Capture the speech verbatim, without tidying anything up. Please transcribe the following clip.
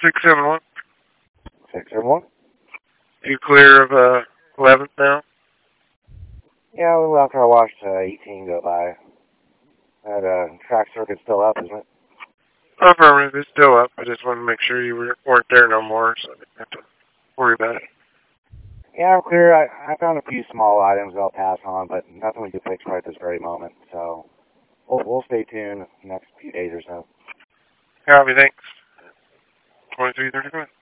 six seven one. six seven one? You clear of uh, eleventh now? Yeah, a little after I watched uh, eighteen go by. That uh, track circuit's still up, isn't it? Affirmative, it's still up. I just wanted to make sure you were, weren't there no more, so I didn't have to worry about it. Yeah, I'm clear. I, I found a few small items I'll pass on, but nothing we can fix right this very moment. So we'll, we'll stay tuned the next few days or so. Copy, thanks. twenty-three thirty-five.